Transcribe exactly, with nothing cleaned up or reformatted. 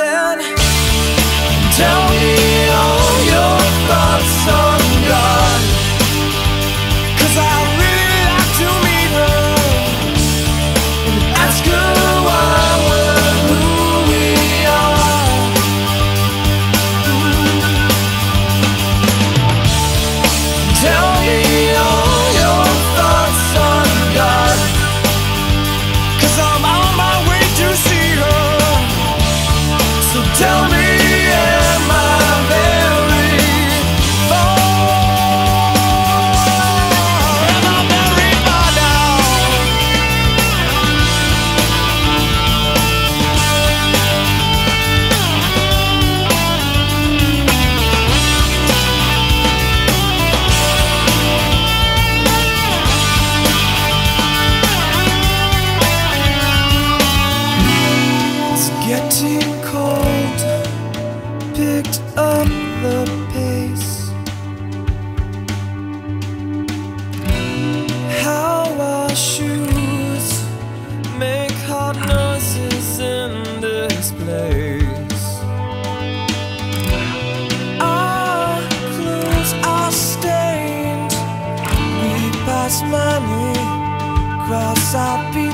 again. Tell me all your thoughts on God, 'cause I really like to meet her and ask her why we're who we are. Tell me all your thoughts on God, 'cause I'm on my way to see her. So tell me, am I very far? Am I very far now? It's getting cold, picked up the pace. How our shoes make hard noises in this place. Our clothes are stained, we pass money, cross our beat.